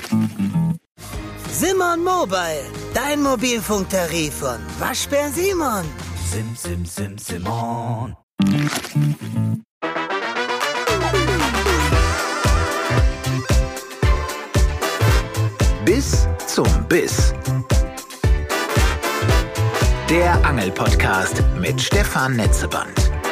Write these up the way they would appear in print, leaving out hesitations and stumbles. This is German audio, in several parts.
Simon Mobile, dein Mobilfunktarif von Waschbär Simon. Simon. Bis zum Biss. Der Angel-Podcast mit Stefan Netzeband.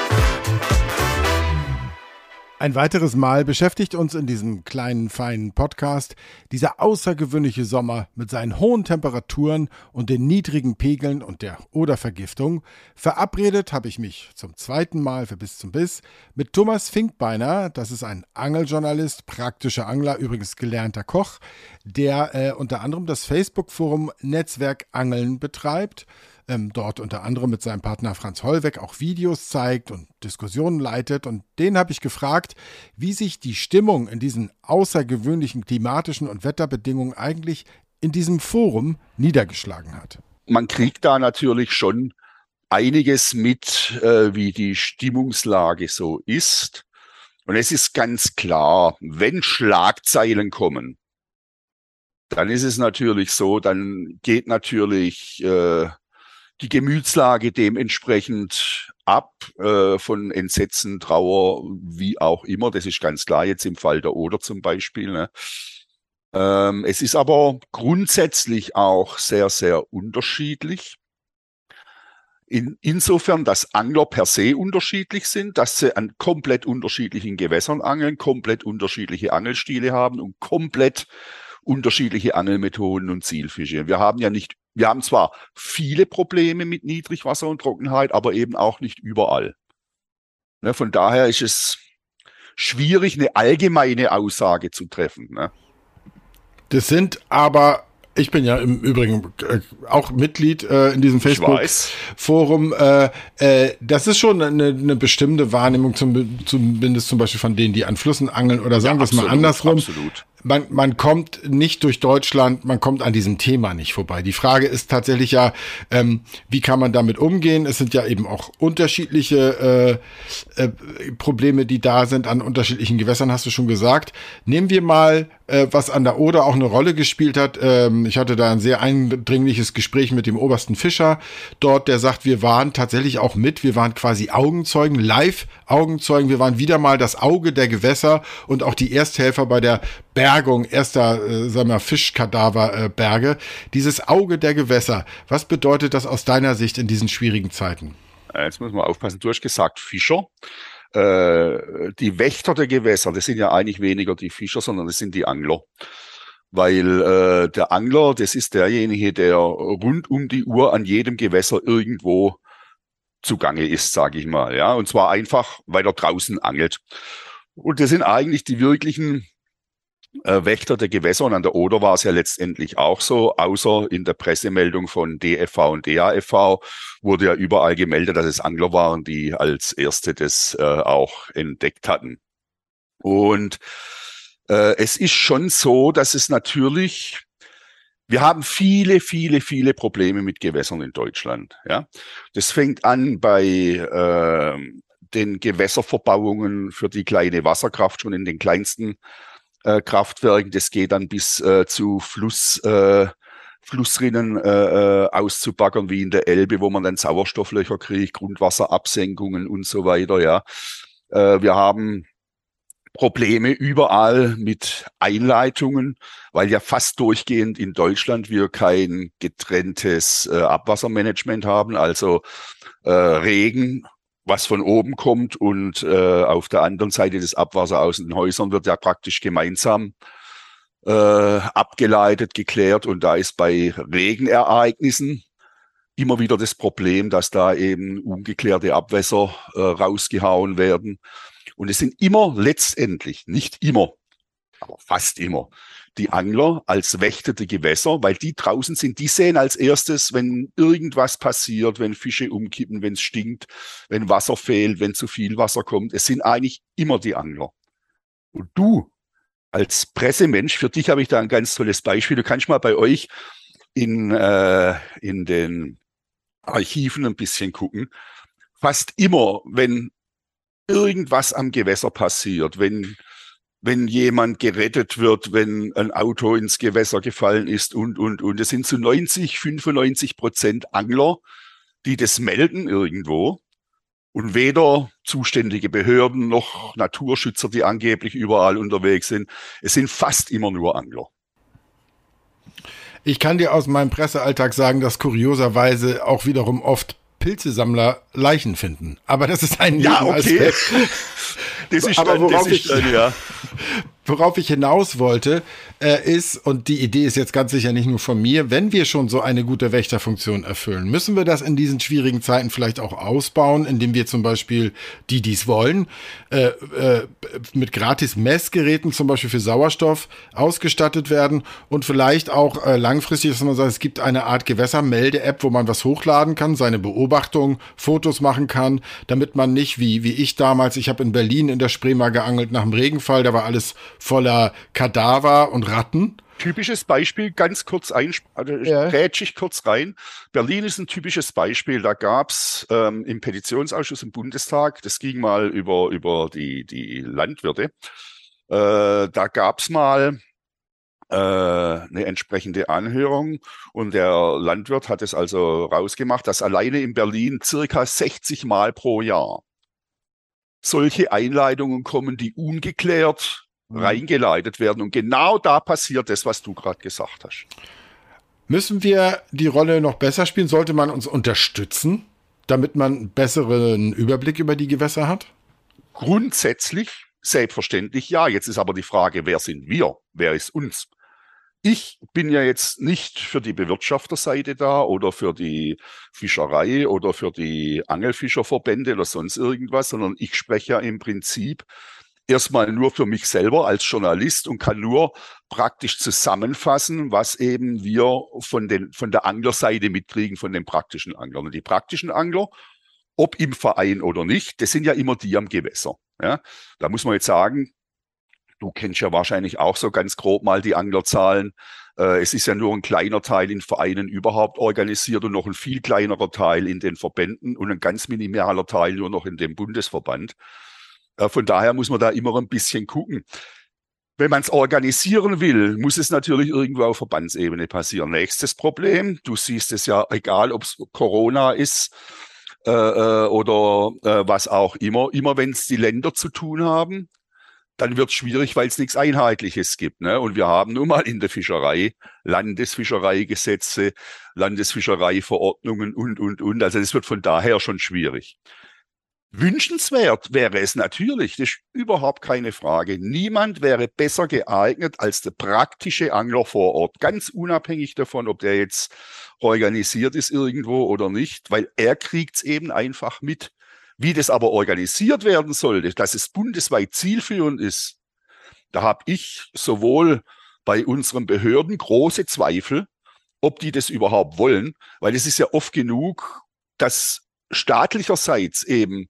Ein weiteres Mal beschäftigt uns in diesem kleinen, feinen Podcast dieser außergewöhnliche Sommer mit seinen hohen Temperaturen und den niedrigen Pegeln und der Odervergiftung. Verabredet habe ich mich zum zweiten Mal für Bis zum Biss mit Thomas Finkbeiner. Das ist ein Angeljournalist, praktischer Angler, übrigens gelernter Koch, der unter anderem das Facebook-Forum Netzwerk Angeln betreibt. Dort unter anderem mit seinem Partner Franz Hollweg auch Videos zeigt und Diskussionen leitet. Und den habe ich gefragt, wie sich die Stimmung in diesen außergewöhnlichen klimatischen und Wetterbedingungen eigentlich in diesem Forum niedergeschlagen hat. Man kriegt da natürlich schon einiges mit, wie die Stimmungslage so ist. Und es ist ganz klar, wenn Schlagzeilen kommen, dann ist es natürlich so, dann geht natürlich die Gemütslage dementsprechend ab, von Entsetzen, Trauer, wie auch immer. Das ist ganz klar, jetzt im Fall der Oder zum Beispiel. Ne? Es ist aber grundsätzlich auch sehr, sehr unterschiedlich. Insofern, dass Angler per se unterschiedlich sind, dass sie an komplett unterschiedlichen Gewässern angeln, komplett unterschiedliche Angelstile haben und komplett unterschiedliche Angelmethoden und Zielfische. Wir haben zwar viele Probleme mit Niedrigwasser und Trockenheit, aber eben auch nicht überall. Ne, von daher ist es schwierig, eine allgemeine Aussage zu treffen. Ne? Das sind aber, ich bin ja im Übrigen auch Mitglied in diesem Facebook-Forum. Das ist schon eine bestimmte Wahrnehmung, zumindest zum Beispiel von denen, die an Flüssen angeln oder sagen wir es mal andersrum. Absolut. Man kommt nicht durch Deutschland, man kommt an diesem Thema nicht vorbei. Die Frage ist tatsächlich ja, wie kann man damit umgehen? Es sind ja eben auch unterschiedliche Probleme, die da sind an unterschiedlichen Gewässern, hast du schon gesagt. Nehmen wir mal, was an der Oder auch eine Rolle gespielt hat. Ich hatte da ein sehr eindringliches Gespräch mit dem obersten Fischer dort, der sagt, wir waren tatsächlich auch wir waren quasi Augenzeugen, Live-Augenzeugen. Wir waren wieder mal das Auge der Gewässer und auch die Ersthelfer bei der Bergung erster, Fischkadaverberge. Dieses Auge der Gewässer, was bedeutet das aus deiner Sicht in diesen schwierigen Zeiten? Jetzt muss man aufpassen, du hast gesagt Fischer. Die Wächter der Gewässer, das sind ja eigentlich weniger die Fischer, sondern das sind die Angler. Weil der Angler, das ist derjenige, der rund um die Uhr an jedem Gewässer irgendwo zugange ist, sage ich mal. Ja, und zwar einfach, weil er draußen angelt. Und das sind eigentlich die wirklichen Wächter der Gewässer. Und an der Oder war es ja letztendlich auch so, außer in der Pressemeldung von DFV und DAFV wurde ja überall gemeldet, dass es Angler waren, die als Erste das auch entdeckt hatten. Und es ist schon so, dass es natürlich, wir haben viele Probleme mit Gewässern in Deutschland. Ja, das fängt an bei den Gewässerverbauungen für die kleine Wasserkraft schon in den kleinsten Kraftwerken. Das geht dann bis zu Flussrinnen auszubaggern, wie in der Elbe, wo man dann Sauerstofflöcher kriegt, Grundwasserabsenkungen und so weiter. Ja, wir haben Probleme überall mit Einleitungen, weil ja fast durchgehend in Deutschland wir kein getrenntes Abwassermanagement haben, also Regen, was von oben kommt und auf der anderen Seite das Abwasser aus den Häusern wird ja praktisch gemeinsam abgeleitet, geklärt, und da ist bei Regenereignissen immer wieder das Problem, dass da eben ungeklärte Abwässer rausgehauen werden. Und es sind immer letztendlich, nicht immer, aber fast immer, die Angler als Wächter der Gewässer, weil die draußen sind, die sehen als erstes, wenn irgendwas passiert, wenn Fische umkippen, wenn es stinkt, wenn Wasser fehlt, wenn zu viel Wasser kommt. Es sind eigentlich immer die Angler. Und du als Pressemensch, für dich habe ich da ein ganz tolles Beispiel. Du kannst mal bei euch in den Archiven ein bisschen gucken. Fast immer, wenn irgendwas am Gewässer passiert, wenn wenn jemand gerettet wird, wenn ein Auto ins Gewässer gefallen ist und. Es sind zu 95% Angler, die das melden irgendwo. Und weder zuständige Behörden noch Naturschützer, die angeblich überall unterwegs sind. Es sind fast immer nur Angler. Ich kann dir aus meinem Pressealltag sagen, dass kurioserweise auch wiederum oft Pilzesammler Leichen finden. Aber das ist ein Nebenaspekt. Das ist aber worauf ich hinaus wollte, ist, und die Idee ist jetzt ganz sicher nicht nur von mir, wenn wir schon so eine gute Wächterfunktion erfüllen, müssen wir das in diesen schwierigen Zeiten vielleicht auch ausbauen, indem wir zum Beispiel die es wollen, mit gratis Messgeräten zum Beispiel für Sauerstoff ausgestattet werden und vielleicht auch langfristig, dass man sagt, es gibt eine Art Gewässermelde-App, wo man was hochladen kann, seine Beobachtung, Fotos machen kann, damit man nicht, wie ich damals, ich habe in Berlin in der Spree mal geangelt nach dem Regenfall, da war alles voller Kadaver und Ratten. Typisches Beispiel, ganz kurz grätsch ich kurz rein. Berlin ist ein typisches Beispiel. Da gab es im Petitionsausschuss im Bundestag, das ging mal über die Landwirte, da gab es mal eine entsprechende Anhörung und der Landwirt hat es also rausgemacht, dass alleine in Berlin circa 60 Mal pro Jahr solche Einleitungen kommen, die ungeklärt reingeleitet werden. Und genau da passiert das, was du gerade gesagt hast. Müssen wir die Rolle noch besser spielen? Sollte man uns unterstützen, damit man einen besseren Überblick über die Gewässer hat? Grundsätzlich, selbstverständlich ja. Jetzt ist aber die Frage, wer sind wir? Wer ist uns? Ich bin ja jetzt nicht für die Bewirtschafterseite da oder für die Fischerei oder für die Angelfischerverbände oder sonst irgendwas, sondern ich spreche ja im Prinzip erstmal nur für mich selber als Journalist und kann nur praktisch zusammenfassen, was eben wir von der Anglerseite mitkriegen, von den praktischen Anglern. Und die praktischen Angler, ob im Verein oder nicht, das sind ja immer die am Gewässer. Ja? Da muss man jetzt sagen, du kennst ja wahrscheinlich auch so ganz grob mal die Anglerzahlen. Es ist ja nur ein kleiner Teil in Vereinen überhaupt organisiert und noch ein viel kleinerer Teil in den Verbänden und ein ganz minimaler Teil nur noch in dem Bundesverband. Von daher muss man da immer ein bisschen gucken. Wenn man es organisieren will, muss es natürlich irgendwo auf Verbandsebene passieren. Nächstes Problem, du siehst es ja, egal ob es Corona ist oder was auch immer wenn es die Länder zu tun haben, dann wird es schwierig, weil es nichts Einheitliches gibt. Ne? Und wir haben nun mal in der Fischerei Landesfischereigesetze, Landesfischereiverordnungen und. Also das wird von daher schon schwierig. Wünschenswert wäre es natürlich, das ist überhaupt keine Frage. Niemand wäre besser geeignet als der praktische Angler vor Ort, ganz unabhängig davon, ob der jetzt organisiert ist irgendwo oder nicht, weil er kriegt es eben einfach mit. Wie das aber organisiert werden sollte, dass es bundesweit zielführend ist, da habe ich sowohl bei unseren Behörden große Zweifel, ob die das überhaupt wollen, weil es ist ja oft genug, dass staatlicherseits eben,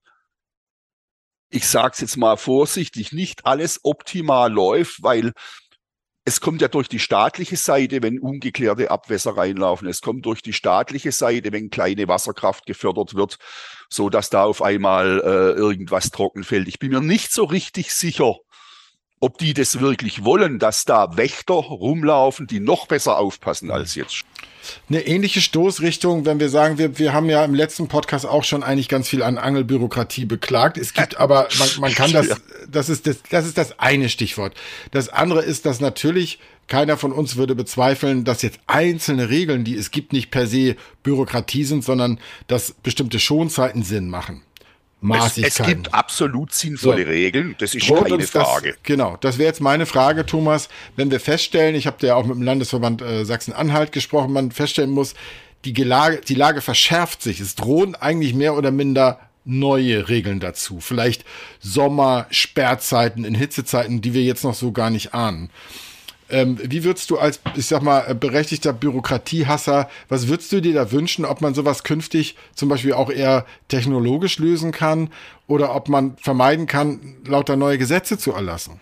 ich sage es jetzt mal vorsichtig, nicht alles optimal läuft, weil es kommt ja durch die staatliche Seite, wenn ungeklärte Abwässer reinlaufen. Es kommt durch die staatliche Seite, wenn kleine Wasserkraft gefördert wird, so dass da auf einmal irgendwas trocken fällt. Ich bin mir nicht so richtig sicher, ob die das wirklich wollen, dass da Wächter rumlaufen, die noch besser aufpassen als jetzt. Eine ähnliche Stoßrichtung, wenn wir sagen, wir haben ja im letzten Podcast auch schon eigentlich ganz viel an Angelbürokratie beklagt. Es gibt aber, man kann das ist das eine Stichwort. Das andere ist, dass natürlich keiner von uns würde bezweifeln, dass jetzt einzelne Regeln, die es gibt, nicht per se Bürokratie sind, sondern dass bestimmte Schonzeiten Sinn machen. Es gibt absolut sinnvolle Regeln, das ist keine Frage. Das wäre jetzt meine Frage, Thomas. Wenn wir feststellen, ich habe ja auch mit dem Landesverband Sachsen-Anhalt gesprochen, man feststellen muss, die Lage verschärft sich. Es drohen eigentlich mehr oder minder neue Regeln dazu. Vielleicht Sommer, Sperrzeiten in Hitzezeiten, die wir jetzt noch so gar nicht ahnen. Wie würdest du als, ich sag mal, berechtigter Bürokratiehasser, was würdest du dir da wünschen, ob man sowas künftig zum Beispiel auch eher technologisch lösen kann oder ob man vermeiden kann, lauter neue Gesetze zu erlassen?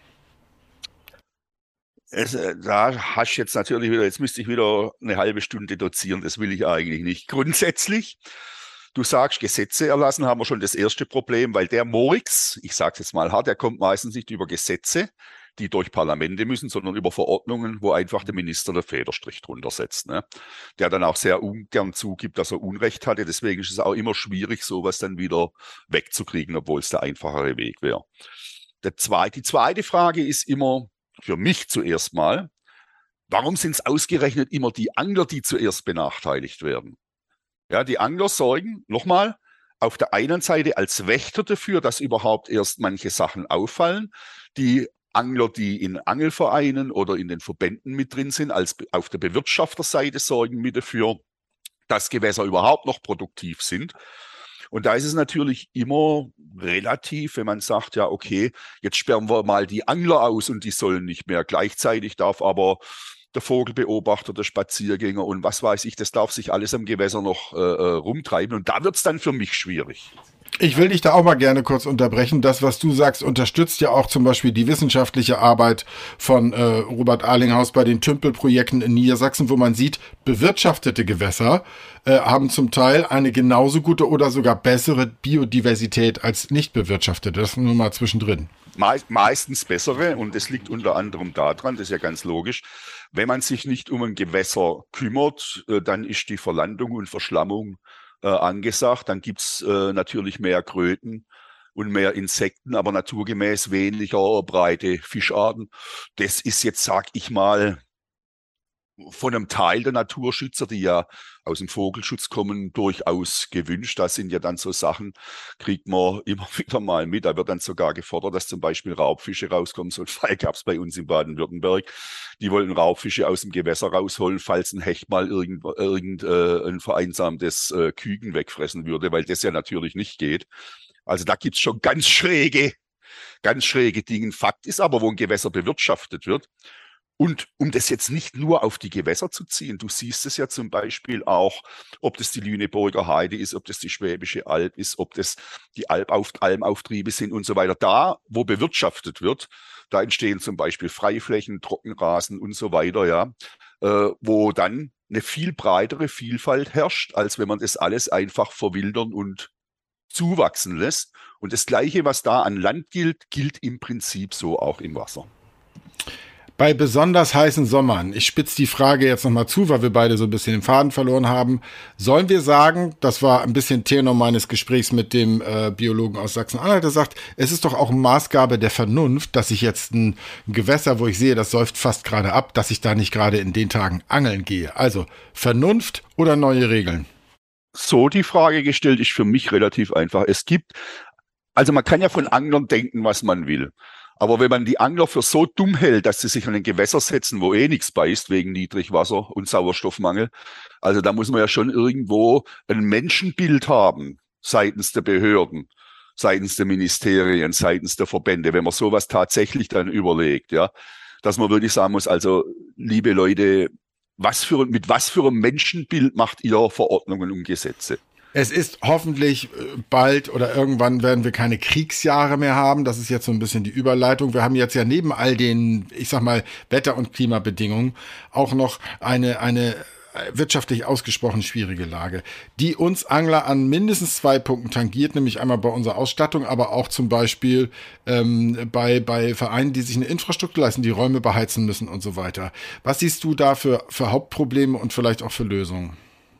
Da hast du jetzt natürlich wieder, jetzt müsste ich wieder eine halbe Stunde dozieren, das will ich eigentlich nicht. Grundsätzlich Du sagst, Gesetze erlassen, haben wir schon das erste Problem, weil der Murks, ich sage es jetzt mal hart, der kommt meistens nicht über Gesetze, die durch Parlamente müssen, sondern über Verordnungen, wo einfach der Minister den Federstrich drunter setzt, ne? Der dann auch sehr ungern zugibt, dass er Unrecht hatte. Deswegen ist es auch immer schwierig, sowas dann wieder wegzukriegen, obwohl es der einfachere Weg wäre. Die zweite Frage ist immer für mich zuerst mal, warum sind es ausgerechnet immer die Angler, die zuerst benachteiligt werden? Ja, die Angler sorgen, nochmal, auf der einen Seite als Wächter dafür, dass überhaupt erst manche Sachen auffallen. Die Angler, die in Angelvereinen oder in den Verbänden mit drin sind, als auf der Bewirtschafterseite sorgen mit dafür, dass Gewässer überhaupt noch produktiv sind. Und da ist es natürlich immer relativ, wenn man sagt, ja, okay, jetzt sperren wir mal die Angler aus und die sollen nicht mehr. Gleichzeitig darf aber der Vogelbeobachter, der Spaziergänger und was weiß ich, das darf sich alles am Gewässer noch rumtreiben. Und da wird es dann für mich schwierig. Ich will dich da auch mal gerne kurz unterbrechen. Das, was du sagst, unterstützt ja auch zum Beispiel die wissenschaftliche Arbeit von Robert Arlinghaus bei den Tümpel-Projekten in Niedersachsen, wo man sieht, bewirtschaftete Gewässer haben zum Teil eine genauso gute oder sogar bessere Biodiversität als nicht bewirtschaftete. Das nur mal zwischendrin. Meistens bessere, und das liegt unter anderem daran, das ist ja ganz logisch, wenn man sich nicht um ein Gewässer kümmert, dann ist die Verlandung und Verschlammung angesagt. Dann gibt's natürlich mehr Kröten und mehr Insekten, aber naturgemäß weniger breite Fischarten. Das ist jetzt, sag ich mal, von einem Teil der Naturschützer, die ja aus dem Vogelschutz kommen, durchaus gewünscht. Das sind ja dann so Sachen, kriegt man immer wieder mal mit. Da wird dann sogar gefordert, dass zum Beispiel Raubfische rauskommen. So einen Fall gab es bei uns in Baden-Württemberg. Die wollten Raubfische aus dem Gewässer rausholen, falls ein Hecht mal irgendein vereinsamtes Küken wegfressen würde, weil das ja natürlich nicht geht. Also da gibt's schon ganz schräge Dinge. Fakt ist aber, wo ein Gewässer bewirtschaftet wird, und um das jetzt nicht nur auf die Gewässer zu ziehen, du siehst es ja zum Beispiel auch, ob das die Lüneburger Heide ist, ob das die Schwäbische Alb ist, ob das die Almauftriebe sind und so weiter. Da, wo bewirtschaftet wird, da entstehen zum Beispiel Freiflächen, Trockenrasen und so weiter, ja, wo dann eine viel breitere Vielfalt herrscht, als wenn man das alles einfach verwildern und zuwachsen lässt. Und das Gleiche, was da an Land gilt, gilt im Prinzip so auch im Wasser. Bei besonders heißen Sommern, ich spitze die Frage jetzt nochmal zu, weil wir beide so ein bisschen den Faden verloren haben, sollen wir sagen, das war ein bisschen Tenor meines Gesprächs mit dem Biologen aus Sachsen-Anhalt, der sagt, es ist doch auch Maßgabe der Vernunft, dass ich jetzt ein Gewässer, wo ich sehe, das säuft fast gerade ab, dass ich da nicht gerade in den Tagen angeln gehe. Also Vernunft oder neue Regeln? So die Frage gestellt ist für mich relativ einfach. Also man kann ja von Anglern denken, was man will. Aber wenn man die Angler für so dumm hält, dass sie sich an ein Gewässer setzen, wo eh nichts beißt, wegen Niedrigwasser und Sauerstoffmangel, also da muss man ja schon irgendwo ein Menschenbild haben, seitens der Behörden, seitens der Ministerien, seitens der Verbände, wenn man sowas tatsächlich dann überlegt, ja, dass man wirklich sagen muss, also, liebe Leute, mit was für einem Menschenbild macht ihr Verordnungen und Gesetze? Es ist hoffentlich bald oder irgendwann werden wir keine Kriegsjahre mehr haben. Das ist jetzt so ein bisschen die Überleitung. Wir haben jetzt ja neben all den, ich sag mal, Wetter- und Klimabedingungen auch noch eine wirtschaftlich ausgesprochen schwierige Lage, die uns Angler an mindestens 2 Punkten tangiert, nämlich einmal bei unserer Ausstattung, aber auch zum Beispiel bei Vereinen, die sich eine Infrastruktur leisten, die Räume beheizen müssen und so weiter. Was siehst du da für Hauptprobleme und vielleicht auch für Lösungen?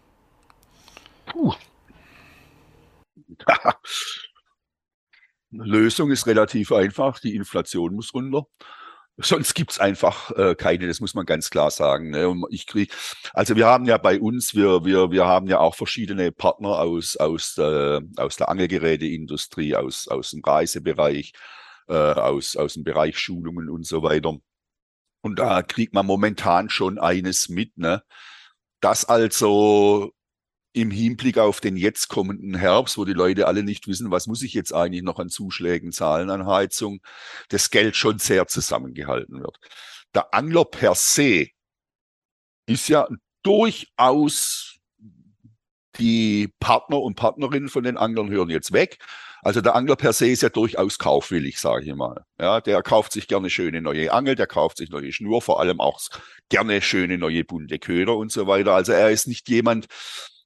Lösung ist relativ einfach. Die Inflation muss runter. Sonst gibt's einfach keine, das muss man ganz klar sagen. Ne? Und also wir haben ja bei uns, wir haben ja auch verschiedene Partner aus der Angelgeräteindustrie, aus dem Reisebereich, aus dem Bereich Schulungen und so weiter. Und da kriegt man momentan schon eines mit, ne? Dass also im Hinblick auf den jetzt kommenden Herbst, wo die Leute alle nicht wissen, was muss ich jetzt eigentlich noch an Zuschlägen zahlen, an Heizung, das Geld schon sehr zusammengehalten wird. Der Angler per se ist ja durchaus, die Partner und Partnerinnen von den Anglern hören jetzt weg. Also der Angler per se ist ja durchaus kaufwillig, sage ich mal. Ja, der kauft sich gerne schöne neue Angel, der kauft sich neue Schnur, vor allem auch gerne schöne neue bunte Köder und so weiter. Also er ist nicht jemand,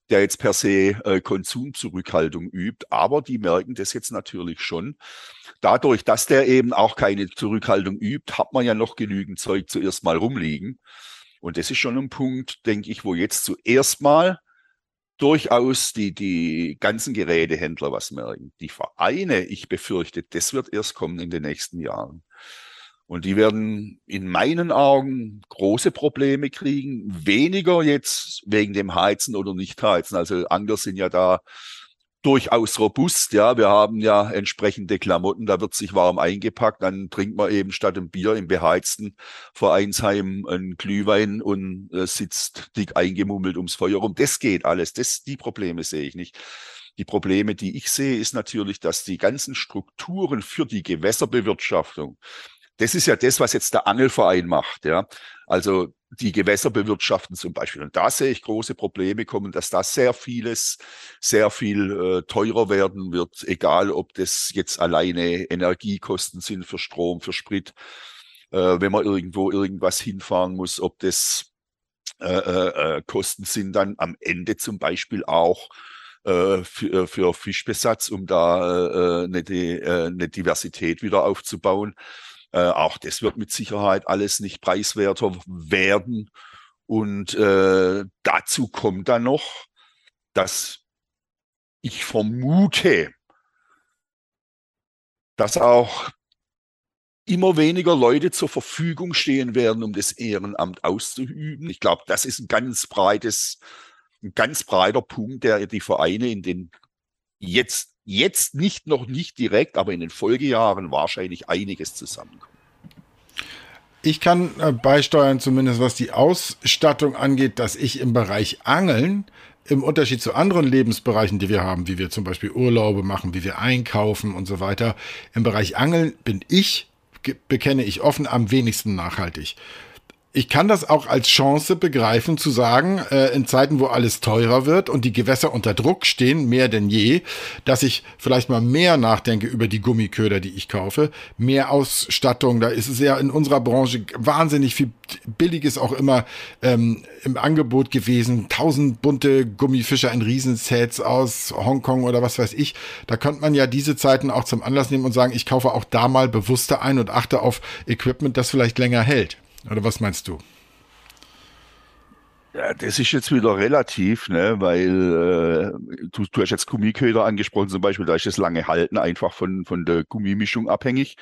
der jetzt per se Konsumzurückhaltung übt, aber die merken das jetzt natürlich schon. Dadurch, dass der eben auch keine Zurückhaltung übt, hat man ja noch genügend Zeug zuerst mal rumliegen. Und das ist schon ein Punkt, denke ich, wo jetzt zuerst mal durchaus die ganzen Gerätehändler was merken. Die Vereine, ich befürchte, das wird erst kommen in den nächsten Jahren. Und die werden in meinen Augen große Probleme kriegen. Weniger jetzt wegen dem Heizen oder Nicht-Heizen. Also Angler sind ja da durchaus robust. Ja, wir haben ja entsprechende Klamotten. Da wird sich warm eingepackt. Dann trinkt man eben statt ein Bier im beheizten Vereinsheim einen Glühwein und sitzt dick eingemummelt ums Feuer rum. Das geht alles. Die Probleme sehe ich nicht. Die Probleme, die ich sehe, ist natürlich, dass die ganzen Strukturen für die Gewässerbewirtschaftung, das ist ja das, was jetzt der Angelverein macht, ja. Also die Gewässer bewirtschaften zum Beispiel. Und da sehe ich große Probleme kommen, dass da sehr viel teurer werden wird, egal ob das jetzt alleine Energiekosten sind für Strom, für Sprit, wenn man irgendwo irgendwas hinfahren muss, ob das Kosten sind dann am Ende zum Beispiel auch für Fischbesatz, um da eine Diversität wieder aufzubauen. Auch das wird mit Sicherheit alles nicht preiswerter werden. Und dazu kommt dann noch, dass ich vermute, dass auch immer weniger Leute zur Verfügung stehen werden, um das Ehrenamt auszuüben. Ich glaube, das ist ein ganz breiter Punkt, der die Vereine in den jetzt noch nicht direkt, aber in den Folgejahren wahrscheinlich einiges zusammenkommt. Ich kann beisteuern, zumindest was die Ausstattung angeht, dass ich im Bereich Angeln, im Unterschied zu anderen Lebensbereichen, die wir haben, wie wir zum Beispiel Urlaube machen, wie wir einkaufen und so weiter, im Bereich Angeln bekenne ich offen, am wenigsten nachhaltig. Ich kann das auch als Chance begreifen, zu sagen, in Zeiten, wo alles teurer wird und die Gewässer unter Druck stehen, mehr denn je, dass ich vielleicht mal mehr nachdenke über die Gummiköder, die ich kaufe, mehr Ausstattung. Da ist es ja in unserer Branche wahnsinnig viel Billiges auch immer im Angebot gewesen. 1000 bunte Gummifischer in Riesensets aus Hongkong oder was weiß ich. Da könnte man ja diese Zeiten auch zum Anlass nehmen und sagen, ich kaufe auch da mal bewusster ein und achte auf Equipment, das vielleicht länger hält. Oder was meinst du? Ja, das ist jetzt wieder relativ, ne, weil du hast jetzt Gummiköder angesprochen zum Beispiel, da ist das lange Halten einfach von der Gummimischung abhängig.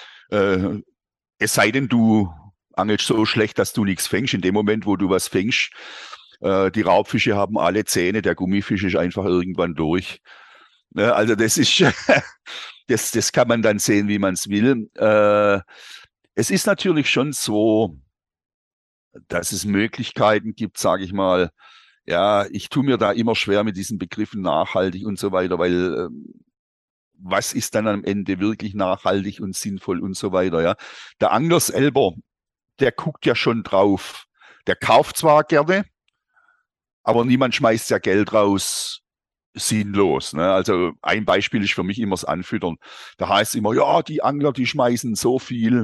Es sei denn, du angelst so schlecht, dass du nichts fängst. In dem Moment, wo du was fängst, die Raubfische haben alle Zähne, der Gummifisch ist einfach irgendwann durch. Ne, also das ist, das kann man dann sehen, wie man es will. Es ist natürlich schon so, dass es Möglichkeiten gibt, sage ich mal, ja, ich tue mir da immer schwer mit diesen Begriffen nachhaltig und so weiter, weil was ist dann am Ende wirklich nachhaltig und sinnvoll und so weiter, ja. Der Angler selber, der guckt ja schon drauf. Der kauft zwar gerne, aber niemand schmeißt ja Geld raus sinnlos. Ne? Also ein Beispiel ist für mich immer das Anfüttern. Da heißt es immer, ja, die Angler, die schmeißen so viel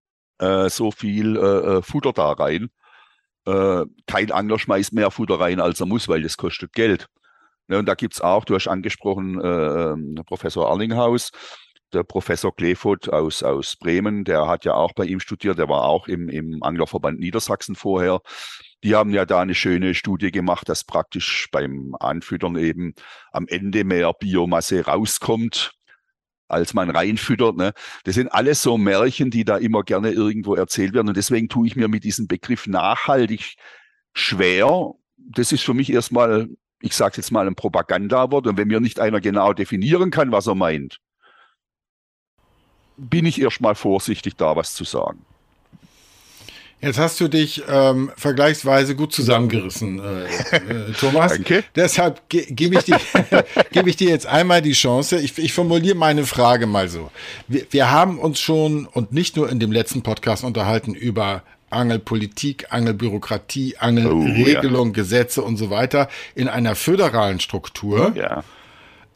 Futter da rein. Kein Angler schmeißt mehr Futter rein, als er muss, weil das kostet Geld. Ne, und da gibt's auch, du hast angesprochen, Professor Erlinghaus, der Professor Kleefeld aus Bremen, der hat ja auch bei ihm studiert, der war auch im Anglerverband Niedersachsen vorher. Die haben ja da eine schöne Studie gemacht, dass praktisch beim Anfüttern eben am Ende mehr Biomasse rauskommt, als man reinfüttert. Ne? Das sind alles so Märchen, die da immer gerne irgendwo erzählt werden. Und deswegen tue ich mir mit diesem Begriff nachhaltig schwer. Das ist für mich erstmal, ich sage jetzt mal, ein Propagandawort. Und wenn mir nicht einer genau definieren kann, was er meint, bin ich erstmal vorsichtig, da was zu sagen. Jetzt hast du dich vergleichsweise gut zusammengerissen, Thomas. Danke. Deshalb gebe ich dir jetzt einmal die Chance. Ich formuliere meine Frage mal so. Wir haben uns schon und nicht nur in dem letzten Podcast unterhalten über Angelpolitik, Angelbürokratie, Angelregelung, Gesetze und so weiter in einer föderalen Struktur. Ja.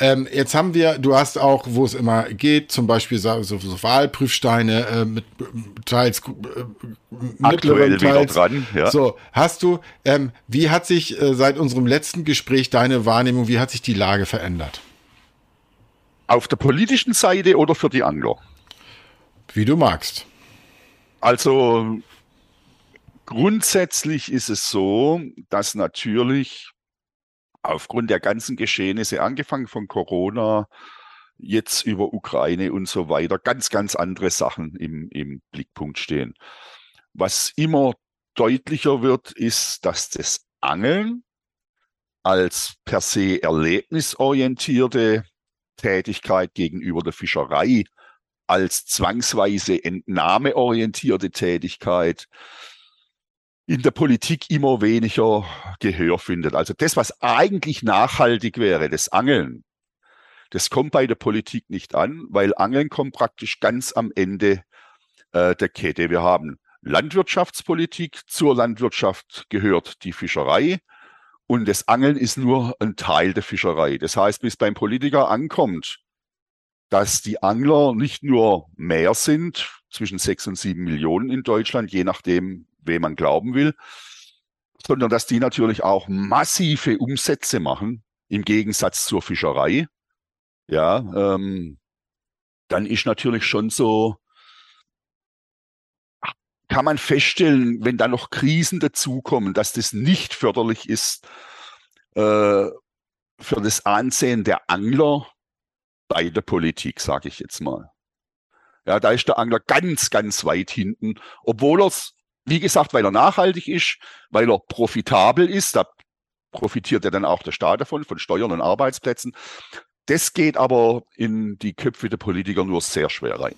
Jetzt haben wir, du hast auch, wo es immer geht, zum Beispiel so Wahlprüfsteine mit teils mittleren, wieder dran, ja. So, hast du, wie hat sich seit unserem letzten Gespräch deine Wahrnehmung, wie hat sich die Lage verändert? Auf der politischen Seite oder für die Angler? Wie du magst. Also grundsätzlich ist es so, dass natürlich aufgrund der ganzen Geschehnisse, angefangen von Corona, jetzt über Ukraine und so weiter, ganz, ganz andere Sachen im Blickpunkt stehen. Was immer deutlicher wird, ist, dass das Angeln als per se erlebnisorientierte Tätigkeit gegenüber der Fischerei, als zwangsweise entnahmeorientierte Tätigkeit in der Politik immer weniger Gehör findet. Also das, was eigentlich nachhaltig wäre, das Angeln, das kommt bei der Politik nicht an, weil Angeln kommt praktisch ganz am Ende der Kette. Wir haben Landwirtschaftspolitik, zur Landwirtschaft gehört die Fischerei und das Angeln ist nur ein Teil der Fischerei. Das heißt, bis beim Politiker ankommt, dass die Angler nicht nur mehr sind, zwischen 6 und 7 Millionen in Deutschland, je nachdem, wem man glauben will, sondern dass die natürlich auch massive Umsätze machen, im Gegensatz zur Fischerei. Ja, dann ist natürlich schon so, kann man feststellen, wenn da noch Krisen dazukommen, dass das nicht förderlich ist für das Ansehen der Angler bei der Politik, sage ich jetzt mal. Ja, da ist der Angler ganz, ganz weit hinten, obwohl er es, wie gesagt, weil er nachhaltig ist, weil er profitabel ist, da profitiert ja dann auch der Staat davon, von Steuern und Arbeitsplätzen. Das geht aber in die Köpfe der Politiker nur sehr schwer rein.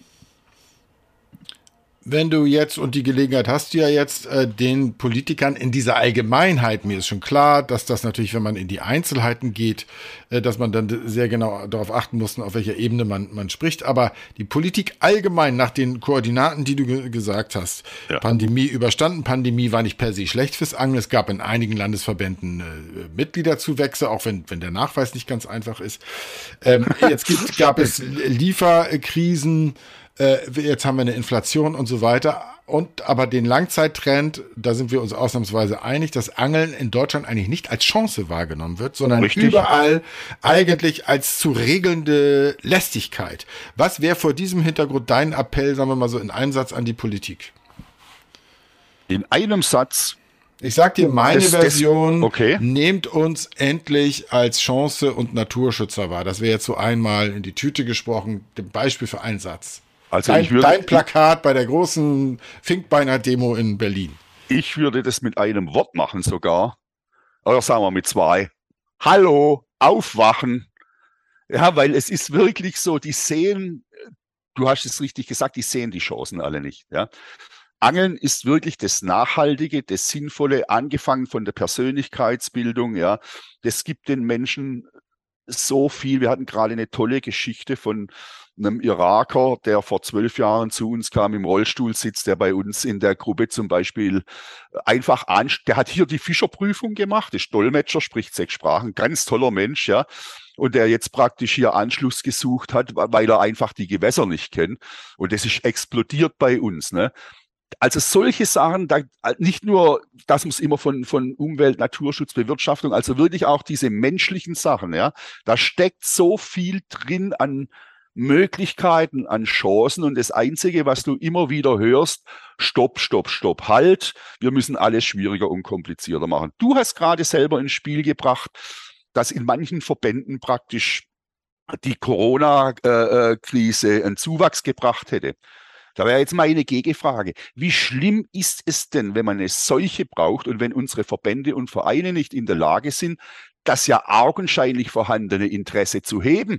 Wenn du jetzt, und die Gelegenheit hast du ja jetzt, den Politikern in dieser Allgemeinheit, mir ist schon klar, dass das natürlich, wenn man in die Einzelheiten geht, dass man dann sehr genau darauf achten muss, auf welcher Ebene man spricht, aber die Politik allgemein nach den Koordinaten, die du gesagt hast, ja. Pandemie überstanden, Pandemie war nicht per se schlecht fürs Angeln, es gab in einigen Landesverbänden Mitgliederzuwächse, auch wenn der Nachweis nicht ganz einfach ist. Jetzt gab es Lieferkrisen, jetzt haben wir eine Inflation und so weiter. Aber den Langzeittrend, da sind wir uns ausnahmsweise einig, dass Angeln in Deutschland eigentlich nicht als Chance wahrgenommen wird, sondern überall eigentlich als zu regelnde Lästigkeit. Was wäre vor diesem Hintergrund dein Appell, sagen wir mal so in einem Satz an die Politik? In einem Satz? Ich sag dir meine Version, okay. Nehmt uns endlich als Chance und Naturschützer wahr. Das wäre jetzt so einmal in die Tüte gesprochen, dem Beispiel für einen Satz. Also dein Plakat bei der großen Finkbeiner-Demo in Berlin. Ich würde das mit einem Wort machen sogar. Oder sagen wir mit 2. Hallo, aufwachen. Ja, weil es ist wirklich so, die sehen, du hast es richtig gesagt, die sehen die Chancen alle nicht. Ja. Angeln ist wirklich das Nachhaltige, das Sinnvolle, angefangen von der Persönlichkeitsbildung. Ja. Das gibt den Menschen so viel. Wir hatten gerade eine tolle Geschichte von einem Iraker, der vor 12 Jahren zu uns kam, im Rollstuhl sitzt, der bei uns in der Gruppe zum Beispiel einfach der hat hier die Fischerprüfung gemacht, ist Dolmetscher, spricht 6 Sprachen, ganz toller Mensch, ja. Und der jetzt praktisch hier Anschluss gesucht hat, weil er einfach die Gewässer nicht kennt. Und das ist explodiert bei uns, ne. Also solche Sachen, nicht nur, das muss immer von Umwelt, Naturschutz, Bewirtschaftung, also wirklich auch diese menschlichen Sachen, ja. Da steckt so viel drin an Möglichkeiten, an Chancen und das Einzige, was du immer wieder hörst, stopp, halt, wir müssen alles schwieriger und komplizierter machen. Du hast gerade selber ins Spiel gebracht, dass in manchen Verbänden praktisch die Corona-Krise einen Zuwachs gebracht hätte. Da wäre jetzt meine Gegenfrage. Wie schlimm ist es denn, wenn man eine Seuche braucht und wenn unsere Verbände und Vereine nicht in der Lage sind, das ja augenscheinlich vorhandene Interesse zu heben?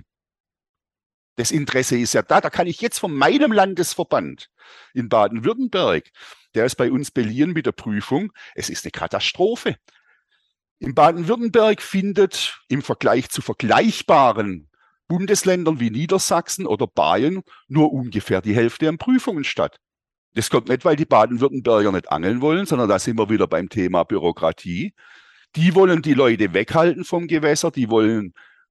Das Interesse ist ja da. Da kann ich jetzt von meinem Landesverband in Baden-Württemberg, der ist bei uns beliehen mit der Prüfung, es ist eine Katastrophe. In Baden-Württemberg findet im Vergleich zu vergleichbaren Bundesländern wie Niedersachsen oder Bayern nur ungefähr die Hälfte an Prüfungen statt. Das kommt nicht, weil die Baden-Württemberger nicht angeln wollen, sondern da sind wir wieder beim Thema Bürokratie. Die wollen die Leute weghalten vom Gewässer, die wollen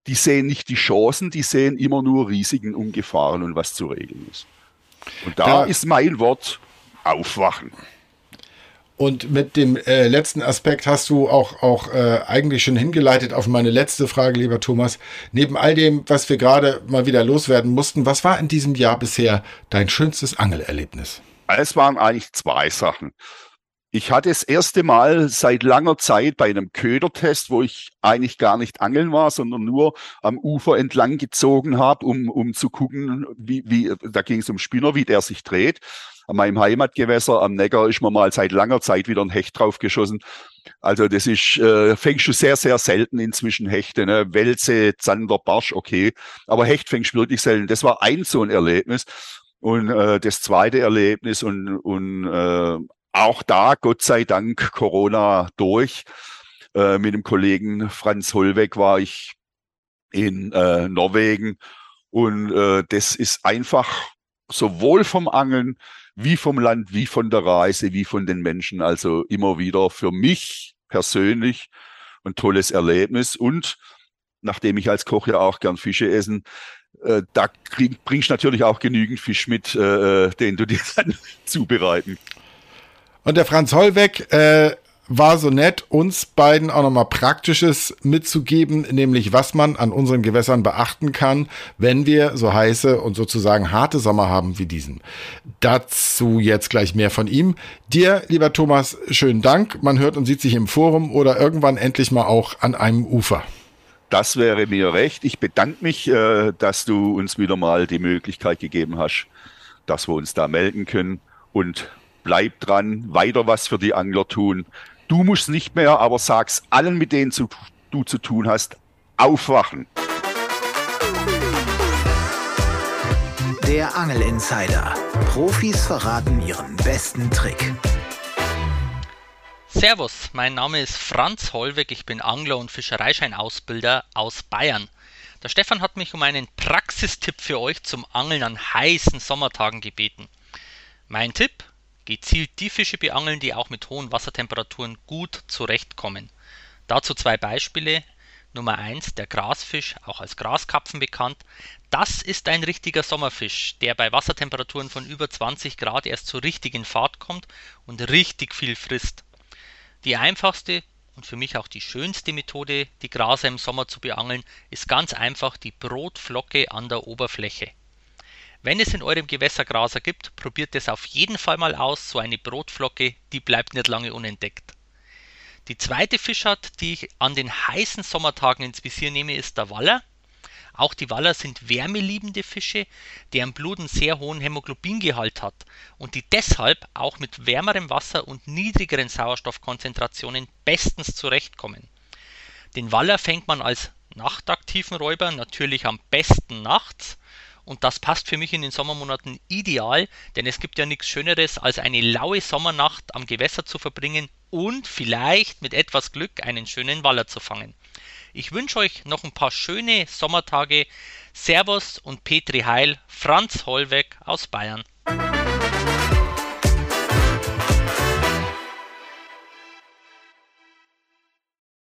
die sehen nicht die Chancen, die sehen immer nur Risiken und Gefahren und was zu regeln ist. Und da ist mein Wort aufwachen. Und mit dem letzten Aspekt hast du auch eigentlich schon hingeleitet auf meine letzte Frage, lieber Thomas. Neben all dem, was wir gerade mal wieder loswerden mussten, was war in diesem Jahr bisher dein schönstes Angelerlebnis? Es waren eigentlich 2 Sachen. Ich hatte das erste Mal seit langer Zeit bei einem Ködertest, wo ich eigentlich gar nicht angeln war, sondern nur am Ufer entlang gezogen habe, um zu gucken, da ging es um Spinner, wie der sich dreht. An meinem Heimatgewässer am Neckar ist mir mal seit langer Zeit wieder ein Hecht draufgeschossen. Also das ist, fängst du sehr, sehr selten inzwischen Hechte, ne? Welse, Zander, Barsch, okay. Aber Hecht fängst du wirklich selten. Das war so ein Erlebnis. Und das zweite Erlebnis und auch da, Gott sei Dank, Corona durch. Mit dem Kollegen Franz Hollweg war ich in Norwegen. Und das ist einfach sowohl vom Angeln wie vom Land, wie von der Reise, wie von den Menschen. Also immer wieder für mich persönlich ein tolles Erlebnis. Und nachdem ich als Koch ja auch gern Fische essen, da bringst du natürlich auch genügend Fisch mit, den du dir dann zubereiten. Und der Franz Hollweg war so nett, uns beiden auch nochmal Praktisches mitzugeben, nämlich was man an unseren Gewässern beachten kann, wenn wir so heiße und sozusagen harte Sommer haben wie diesen. Dazu jetzt gleich mehr von ihm. Dir, lieber Thomas, schönen Dank. Man hört und sieht sich im Forum oder irgendwann endlich mal auch an einem Ufer. Das wäre mir recht. Ich bedanke mich, dass du uns wieder mal die Möglichkeit gegeben hast, dass wir uns da melden können. Und bleib dran, weiter was für die Angler tun. Du musst nicht mehr, aber sag's allen, mit denen du zu tun hast, aufwachen. Der Angelinsider. Profis verraten ihren besten Trick. Servus, mein Name ist Franz Hollweg, ich bin Angler und Fischereischeinausbilder aus Bayern. Der Stefan hat mich um einen Praxistipp für euch zum Angeln an heißen Sommertagen gebeten. Mein Tipp: gezielt die Fische beangeln, die auch mit hohen Wassertemperaturen gut zurechtkommen. Dazu 2 Beispiele. Nummer 1, der Grasfisch, auch als Graskarpfen bekannt. Das ist ein richtiger Sommerfisch, der bei Wassertemperaturen von über 20 Grad erst zur richtigen Fahrt kommt und richtig viel frisst. Die einfachste und für mich auch die schönste Methode, die Graser im Sommer zu beangeln, ist ganz einfach die Brotflocke an der Oberfläche. Wenn es in eurem Gewässer Graser gibt, probiert es auf jeden Fall mal aus. So eine Brotflocke, die bleibt nicht lange unentdeckt. Die zweite Fischart, die ich an den heißen Sommertagen ins Visier nehme, ist der Waller. Auch die Waller sind wärmeliebende Fische, deren Blut einen sehr hohen Hämoglobingehalt hat und die deshalb auch mit wärmerem Wasser und niedrigeren Sauerstoffkonzentrationen bestens zurechtkommen. Den Waller fängt man als nachtaktiven Räuber natürlich am besten nachts. Und das passt für mich in den Sommermonaten ideal, denn es gibt ja nichts Schöneres, als eine laue Sommernacht am Gewässer zu verbringen und vielleicht mit etwas Glück einen schönen Waller zu fangen. Ich wünsche euch noch ein paar schöne Sommertage. Servus und Petri Heil, Franz Hollweg aus Bayern.